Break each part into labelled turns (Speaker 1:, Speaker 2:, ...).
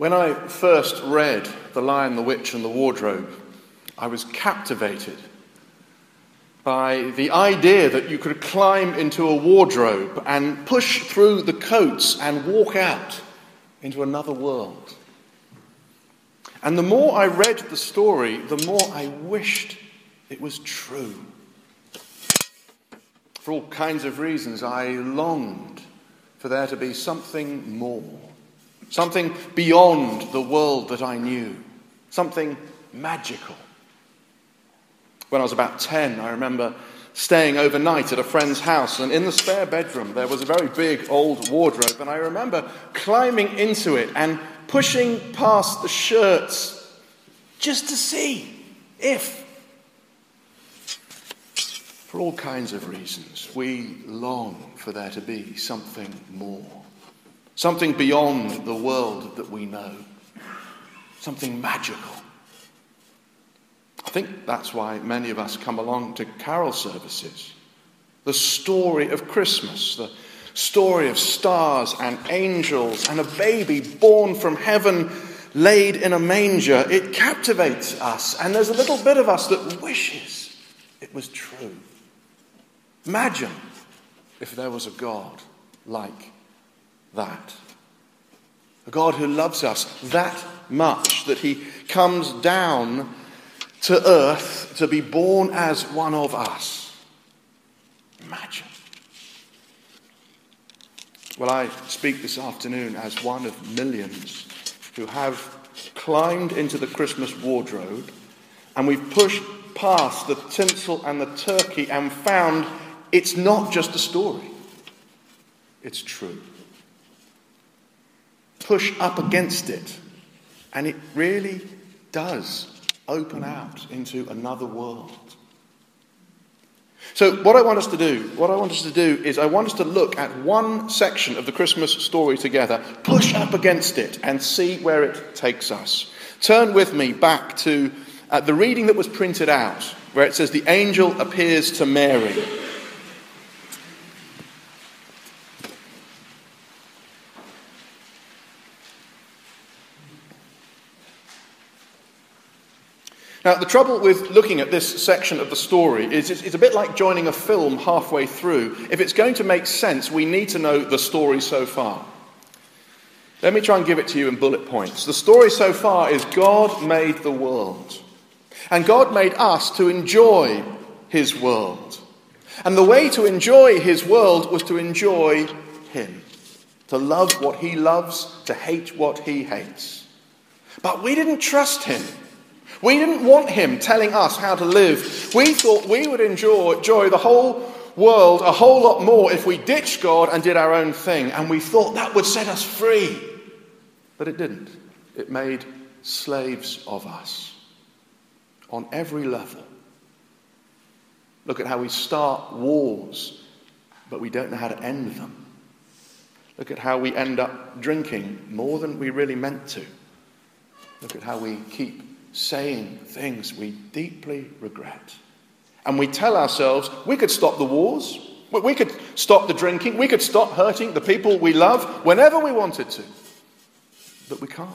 Speaker 1: When I first read The Lion, the Witch and the Wardrobe, I was captivated by the idea that you could climb into a wardrobe and push through the coats and walk out into another world. And the more I read the story, the more I wished it was true. For all kinds of reasons, I longed for there to be something more. Something beyond the world that I knew. Something magical. When I was about 10, I remember staying overnight at a friend's house, and in the spare bedroom there was a very big old wardrobe, and I remember climbing into it and pushing past the shirts just to see if, for all kinds of reasons, we long for there to be something more. Something beyond the world that we know. Something magical. I think that's why many of us come along to carol services. The story of Christmas, the story of stars and angels and a baby born from heaven laid in a manger. It captivates us, and there's a little bit of us that wishes it was true. Imagine if there was a God like that. A God who loves us that much that he comes down to earth to be born as one of us. Imagine. Well, I speak this afternoon as one of millions who have climbed into the Christmas wardrobe, and we've pushed past the tinsel and the turkey and found it's not just a story. It's true. Push up against it, and it really does open out into another world. So what I want us to do is I want us to look at one section of the Christmas story together, push up against it, and see where it takes us. Turn with me back to the reading that was printed out, where it says the angel appears to Mary. Now, the trouble with looking at this section of the story is it's a bit like joining a film halfway through. If it's going to make sense, we need to know the story so far. Let me try and give it to you in bullet points. The story so far is God made the world. And God made us to enjoy his world. And the way to enjoy his world was to enjoy him. To love what he loves, to hate what he hates. But we didn't trust him. We didn't want him telling us how to live. We thought we would enjoy the whole world a whole lot more if we ditched God and did our own thing. And we thought that would set us free. But it didn't. It made slaves of us on every level. Look at how we start wars, but we don't know how to end them. Look at how we end up drinking more than we really meant to. Look at how we keep saying things we deeply regret. And we tell ourselves we could stop the wars, we could stop the drinking, we could stop hurting the people we love whenever we wanted to. But we can't.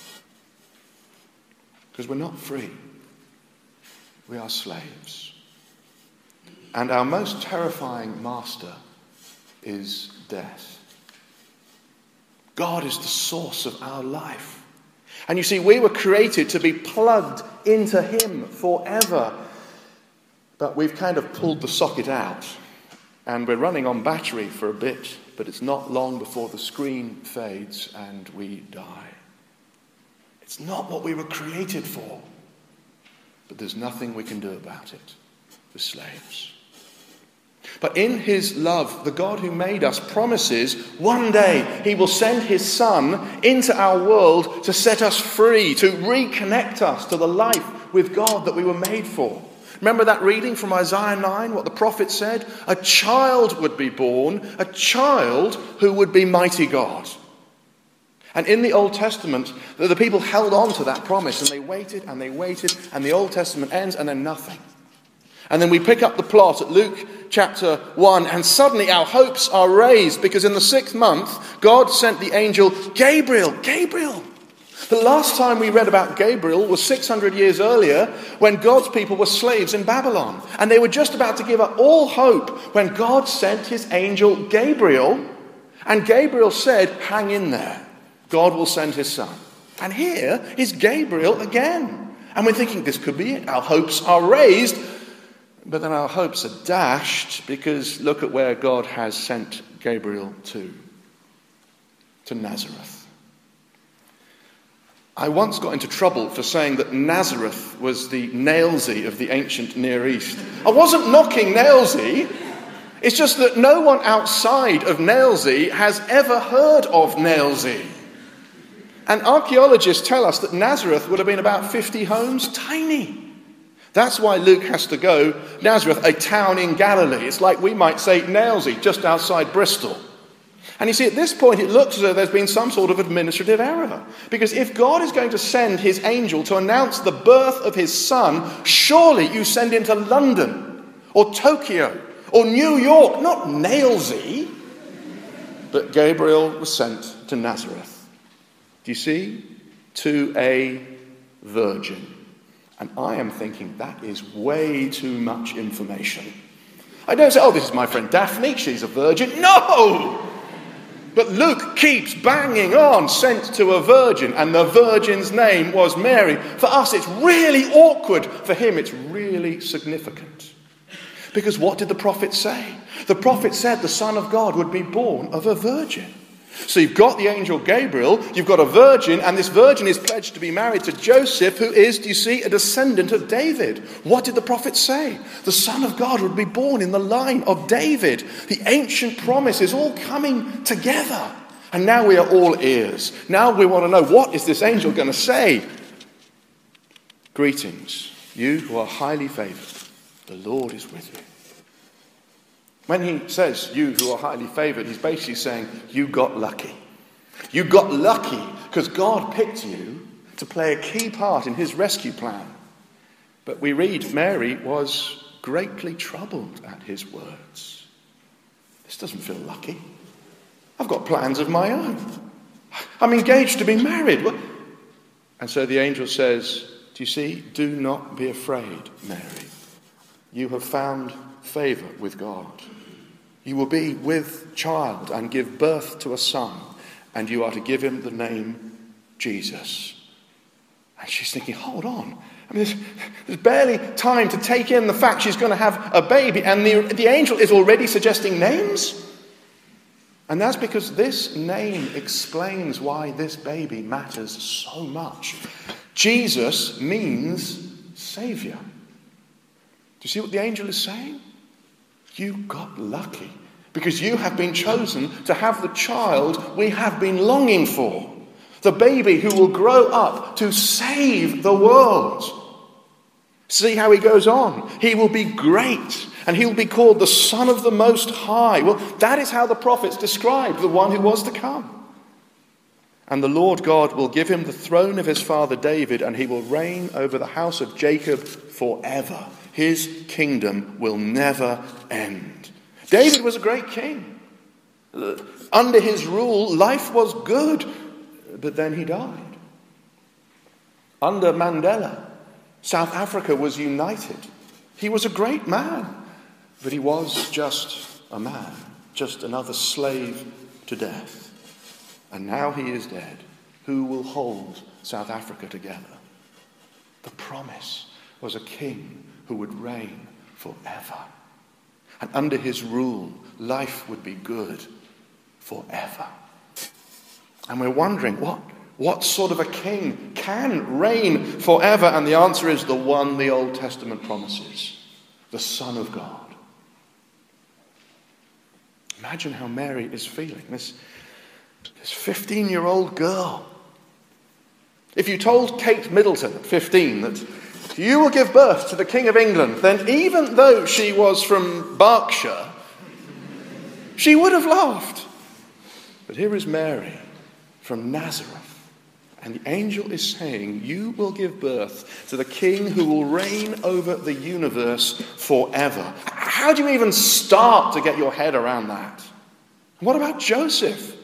Speaker 1: Because we're not free. We are slaves. And our most terrifying master is death. God is the source of our life. And you see, we were created to be plugged into him forever. But we've kind of pulled the socket out. And we're running on battery for a bit. But it's not long before the screen fades and we die. It's not what we were created for. But there's nothing we can do about it. We're slaves. But in his love, the God who made us promises one day he will send his Son into our world to set us free, to reconnect us to the life with God that we were made for. Remember that reading from Isaiah 9, what the prophet said? A child would be born, a child who would be mighty God. And in the Old Testament, the people held on to that promise, and they waited, and the Old Testament ends, and then nothing. And then we pick up the plot at Luke chapter 1, and suddenly our hopes are raised, because in the 6th month, God sent the angel Gabriel The last time we read about Gabriel was 600 years earlier when God's people were slaves in Babylon. And they were just about to give up all hope when God sent his angel Gabriel. And Gabriel said, hang in there. God will send his son. And here is Gabriel again. And we're thinking this could be it. Our hopes are raised. But then our hopes are dashed because look at where God has sent Gabriel to Nazareth. I once got into trouble for saying that Nazareth was the Nailsy of the ancient Near East. I wasn't knocking Nailsy. It's just that no one outside of Nailsy has ever heard of Nailsy. And archaeologists tell us that Nazareth would have been about 50 homes, tiny. That's why Luke has to go, Nazareth, a town in Galilee. It's like we might say Nailsy, just outside Bristol. And you see, at this point, it looks as though there's been some sort of administrative error. Because if God is going to send his angel to announce the birth of his son, surely you send him to London or Tokyo or New York, not Nailsy. But Gabriel was sent to Nazareth. Do you see? To a virgin. And I am thinking that is way too much information. I don't say, oh, this is my friend Daphne, she's a virgin. No! But Luke keeps banging on, sent to a virgin, and the virgin's name was Mary. For us, it's really awkward. For him, it's really significant. Because what did the prophet say? The prophet said the Son of God would be born of a virgin. So you've got the angel Gabriel, you've got a virgin, and this virgin is pledged to be married to Joseph, who is, do you see, a descendant of David. What did the prophet say? The Son of God would be born in the line of David. The ancient promise is all coming together. And now we are all ears. Now we want to know, what is this angel going to say? Greetings, you who are highly favored. The Lord is with you. When he says, you who are highly favored, he's basically saying, you got lucky. You got lucky because God picked you to play a key part in his rescue plan. But we read Mary was greatly troubled at his words. This doesn't feel lucky. I've got plans of my own. I'm engaged to be married. And so the angel says, do you see? Do not be afraid, Mary. You have found favor with God. You will be with child and give birth to a son, and you are to give him the name Jesus. And she's thinking, hold on. I mean, there's barely time to take in the fact she's going to have a baby, and the angel is already suggesting names. And that's because this name explains why this baby matters so much. Jesus means Savior. Do you see what the angel is saying? You got lucky because you have been chosen to have the child we have been longing for. The baby who will grow up to save the world. See how he goes on. He will be great and he will be called the Son of the Most High. Well, that is how the prophets describe the one who was to come. And the Lord God will give him the throne of his father David, and he will reign over the house of Jacob forever. His kingdom will never end. David was a great king. Under his rule, life was good, but then he died. Under Mandela, South Africa was united. He was a great man, but he was just a man, just another slave to death. And now he is dead. Who will hold South Africa together? The promise was a king who would reign forever. And under his rule, life would be good forever. And we're wondering, what sort of a king can reign forever? And the answer is the one the Old Testament promises, the Son of God. Imagine how Mary is feeling, this 15-year-old girl. If you told Kate Middleton at 15 that you will give birth to the King of England, then even though she was from Berkshire, she would have laughed. But here is Mary from Nazareth, and the angel is saying, you will give birth to the King who will reign over the universe forever. How do you even start to get your head around that? What about Joseph?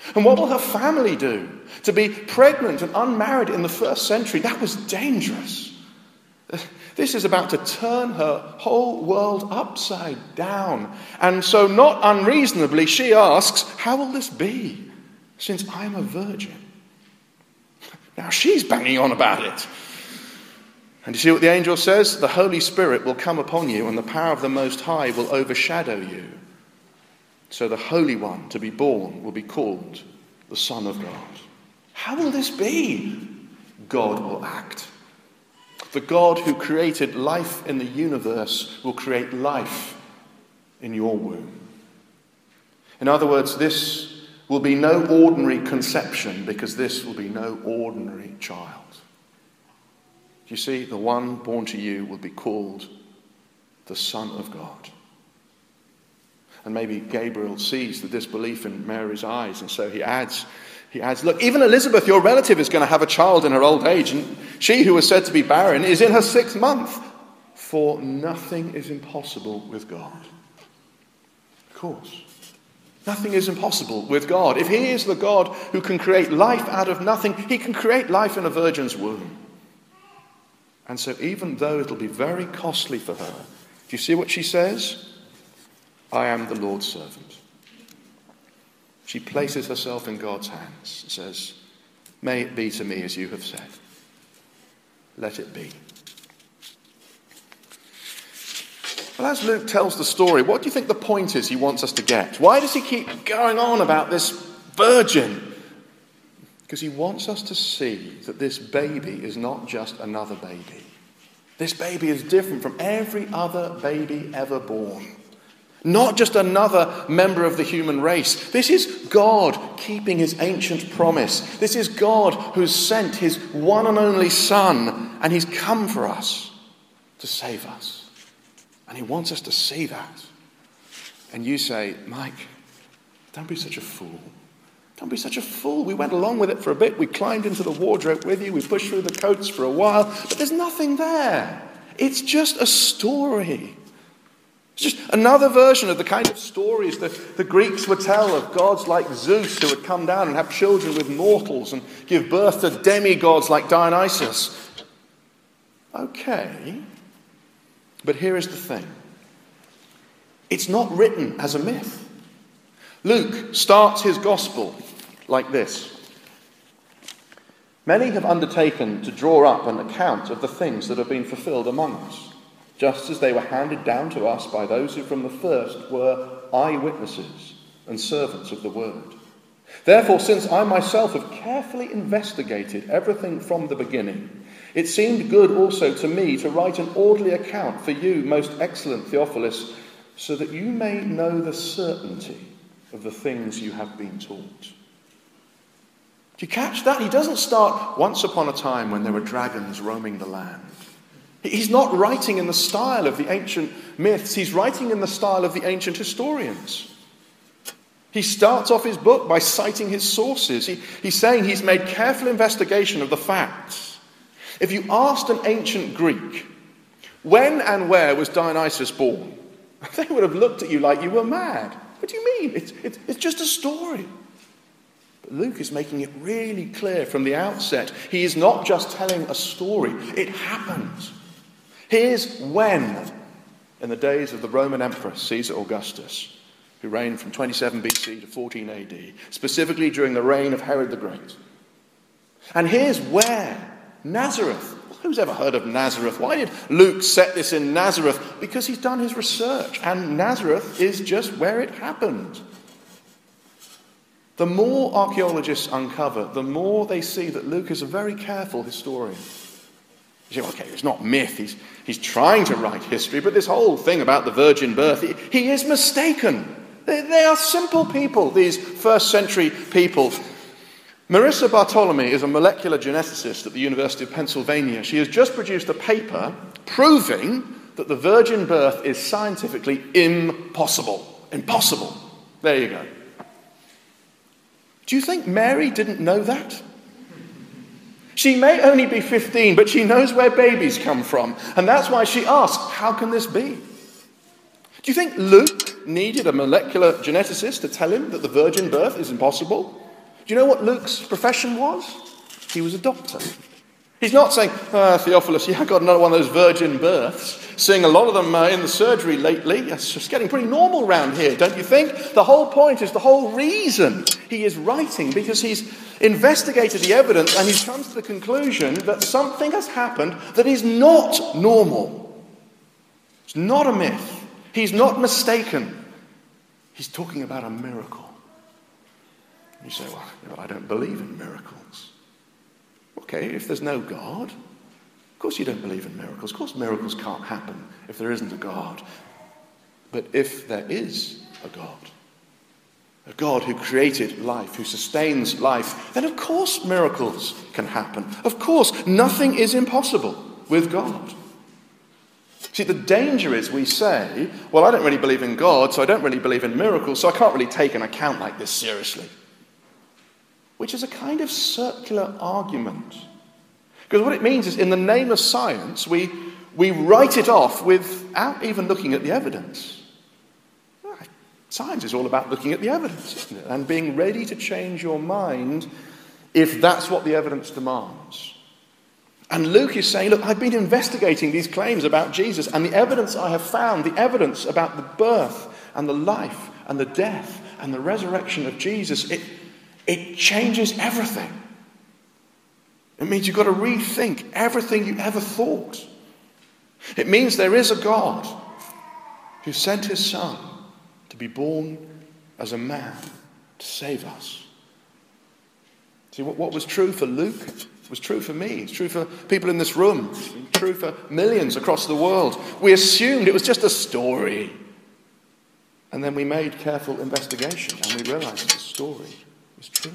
Speaker 1: And what will her family do? To be pregnant and unmarried in the first century, that was dangerous. This is about to turn her whole world upside down. And so, not unreasonably, she asks, how will this be, since I am a virgin? Now she's banging on about it. And you see what the angel says? The Holy Spirit will come upon you, and the power of the Most High will overshadow you. So the Holy One to be born will be called the Son of God. How will this be? God will act. The God who created life in the universe will create life in your womb. In other words, this will be no ordinary conception, because this will be no ordinary child. You see, the one born to you will be called the Son of God. And maybe Gabriel sees the disbelief in Mary's eyes, and so he adds, look, even Elizabeth, your relative, is going to have a child in her old age, and she who was said to be barren is in her 6th month. For nothing is impossible with God. Of course, nothing is impossible with God. If he is the God who can create life out of nothing, he can create life in a virgin's womb. And so even though it'll be very costly for her, do you see what she says? I am the Lord's servant. She places herself in God's hands and says, may it be to me as you have said. Let it be. Well, as Luke tells the story, what do you think the point is he wants us to get? Why does he keep going on about this virgin? Because he wants us to see that this baby is not just another baby. This baby is different from every other baby ever born. Not just another member of the human race. This is God keeping his ancient promise. This is God who's sent his one and only Son, and he's come for us to save us. And he wants us to see that. And you say, Mike, don't be such a fool. Don't be such a fool. We went along with it for a bit. We climbed into the wardrobe with you. We pushed through the coats for a while. But there's nothing there. It's just a story. It's just another version of the kind of stories that the Greeks would tell of gods like Zeus, who would come down and have children with mortals and give birth to demigods like Dionysus. Okay, but here is the thing. It's not written as a myth. Luke starts his gospel like this. Many have undertaken to draw up an account of the things that have been fulfilled among us, just as they were handed down to us by those who from the first were eyewitnesses and servants of the word. Therefore, since I myself have carefully investigated everything from the beginning, it seemed good also to me to write an orderly account for you, most excellent Theophilus, so that you may know the certainty of the things you have been taught. Do you catch that? He doesn't start once upon a time when there were dragons roaming the land. He's not writing in the style of the ancient myths. He's writing in the style of the ancient historians. He starts off his book by citing his sources. He's saying he's made careful investigation of the facts. If you asked an ancient Greek, when and where was Dionysus born? They would have looked at you like you were mad. What do you mean? It's just a story. But Luke is making it really clear from the outset. He is not just telling a story. It happened. Here's when, in the days of the Roman Emperor Caesar Augustus, who reigned from 27 BC to 14 AD, specifically during the reign of Herod the Great. And here's where, Nazareth. Who's ever heard of Nazareth? Why did Luke set this in Nazareth? Because he's done his research, and Nazareth is just where it happened. The more archaeologists uncover, the more they see that Luke is a very careful historian. You say, okay, it's not myth. He's trying to write history, but this whole thing about the virgin birth, he is mistaken. They are simple people, these first century people. Marissa Bartolome is a molecular geneticist at the University of Pennsylvania. She has just produced a paper proving that the virgin birth is scientifically impossible. Impossible. There you go. Do you think Mary didn't know that? She may only be 15, but she knows where babies come from. And that's why she asked, how can this be? Do you think Luke needed a molecular geneticist to tell him that the virgin birth is impossible? Do you know what Luke's profession was? He was a doctor. He's not saying, Theophilus, I got another one of those virgin births. Seeing a lot of them in the surgery lately. It's just getting pretty normal around here, don't you think? The whole point is, the whole reason he is writing, because he's investigated the evidence and he's come to the conclusion that something has happened that is not normal. It's not a myth. He's not mistaken. He's talking about a miracle. You say, well, I don't believe in miracles. Okay, if there's no God, of course you don't believe in miracles. Of course miracles can't happen if there isn't a God. But if there is a God who created life, who sustains life, then of course miracles can happen. Of course, nothing is impossible with God. See, the danger is we say, well, I don't really believe in God, so I don't really believe in miracles, so I can't really take an account like this seriously. Which is a kind of circular argument. Because what it means is, in the name of science, we write it off without even looking at the evidence. Science is all about looking at the evidence, isn't it? And being ready to change your mind if that's what the evidence demands. And Luke is saying, look, I've been investigating these claims about Jesus, and the evidence I have found, the evidence about the birth and the life and the death and the resurrection of Jesus, it changes everything. It means you've got to rethink everything you ever thought. It means there is a God who sent his Son to be born as a man to save us. See, what was true for Luke was true for me. It's true for people in this room. It's true for millions across the world. We assumed it was just a story. And then we made careful investigation and we realized the story was true.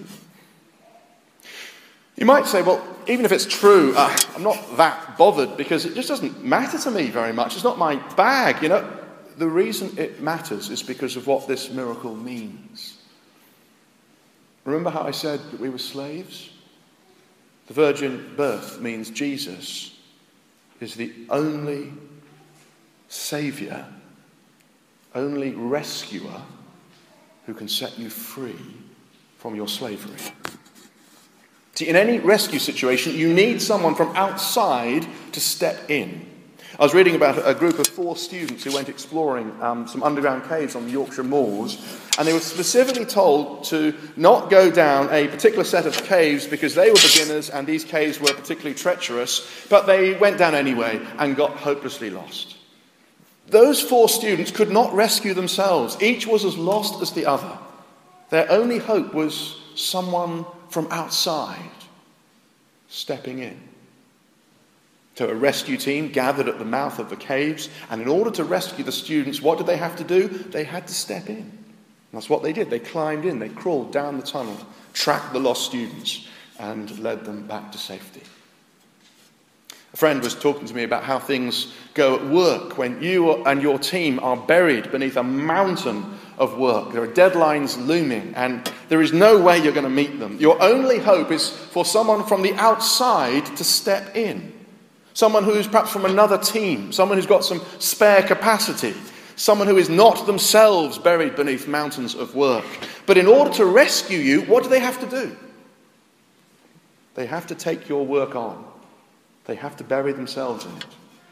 Speaker 1: You might say, well, even if it's true, I'm not that bothered because it just doesn't matter to me very much. It's not my bag, The reason it matters is because of what this miracle means. Remember how I said that we were slaves? The virgin birth means Jesus is the only saviour, only rescuer who can set you free from your slavery. See, in any rescue situation, you need someone from outside to step in. I was reading about a group of 4 students who went exploring some underground caves on the Yorkshire moors, and they were specifically told to not go down a particular set of caves because they were beginners and these caves were particularly treacherous, but they went down anyway and got hopelessly lost. Those 4 students could not rescue themselves. Each was as lost as the other. Their only hope was someone from outside stepping in. So a rescue team gathered at the mouth of the caves, and in order to rescue the students, what did they have to do? They had to step in. And that's what they did. They climbed in, they crawled down the tunnel, tracked the lost students, and led them back to safety. A friend was talking to me about how things go at work when you and your team are buried beneath a mountain of work. There are deadlines looming and there is no way you're going to meet them. Your only hope is for someone from the outside to step in. Someone who's perhaps from another team, someone who's got some spare capacity, someone who is not themselves buried beneath mountains of work. But in order to rescue you, what do they have to do? They have to take your work on. They have to bury themselves in it.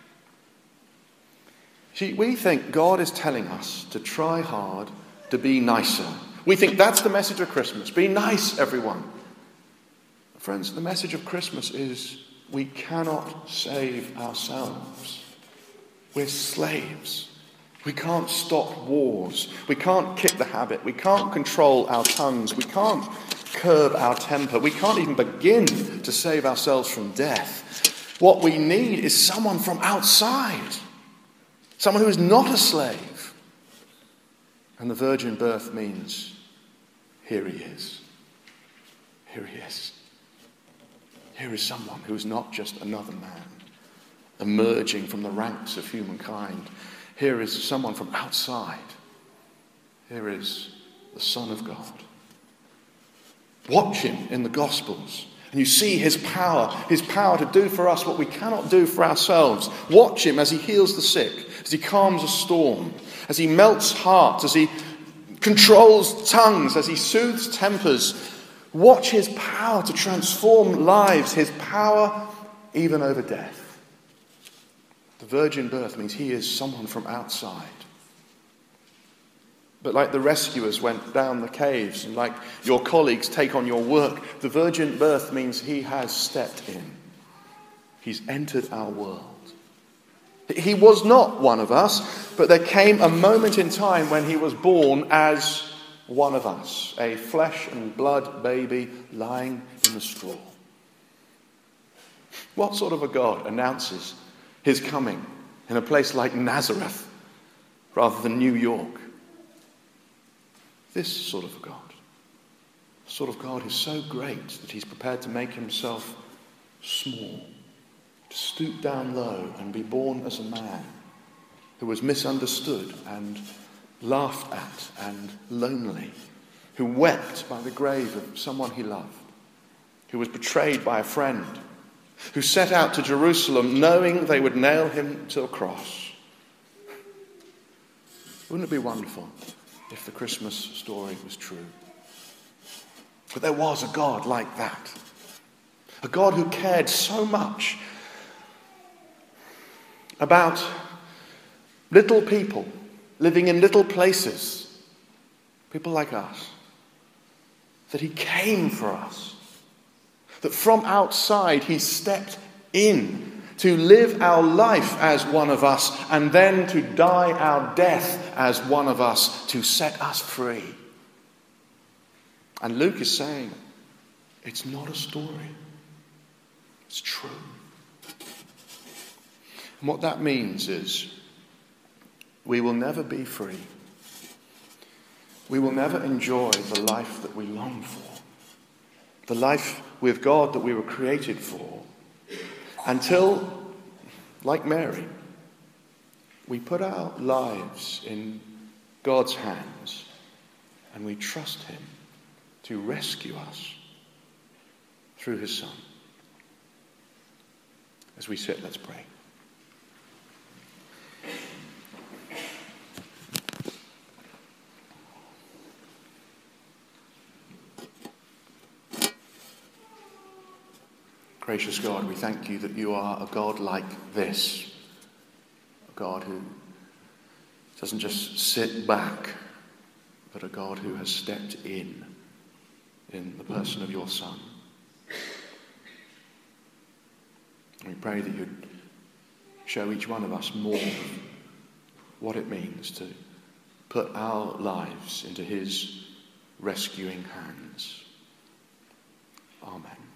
Speaker 1: See, we think God is telling us to try hard to be nicer. We think that's the message of Christmas. Be nice, everyone. Friends, the message of Christmas is we cannot save ourselves. We're slaves. We can't stop wars. We can't kick the habit. We can't control our tongues. We can't curb our temper. We can't even begin to save ourselves from death. What we need is someone from outside. Someone who is not a slave. And the virgin birth means, here he is. Here he is. Here is someone who is not just another man, emerging from the ranks of humankind. Here is someone from outside. Here is the Son of God. Watch him in the Gospels. And you see his power to do for us what we cannot do for ourselves. Watch him as he heals the sick, as he calms a storm, as he melts hearts, as he controls tongues, as he soothes tempers. Watch his power to transform lives, his power even over death. The virgin birth means he is someone from outside. But like the rescuers went down the caves and like your colleagues take on your work, the virgin birth means he has stepped in. He's entered our world. He was not one of us, but there came a moment in time when he was born as one of us, a flesh and blood baby lying in the straw. What sort of a God announces his coming in a place like Nazareth rather than New York? This sort of a God. The sort of God who's so great that he's prepared to make himself small, to stoop down low and be born as a man who was misunderstood and laughed at and lonely, who wept by the grave of someone he loved, who was betrayed by a friend, who set out to Jerusalem knowing they would nail him to a cross. Wouldn't it be wonderful if the Christmas story was true? But there was a God like that. A God who cared so much about little people living in little places, people like us, that he came for us, that from outside he stepped in to live our life as one of us and then to die our death as one of us to set us free. And Luke is saying, it's not a story, it's true. And what that means is we will never be free. We will never enjoy the life that we long for, the life with God that we were created for, until, like Mary, we put our lives in God's hands and we trust him to rescue us through his Son. As we sit, let's pray. Gracious God, we thank you that you are a God like this, a God who doesn't just sit back, but a God who has stepped in the person of your Son. We pray that you'd show each one of us more what it means to put our lives into his rescuing hands. Amen.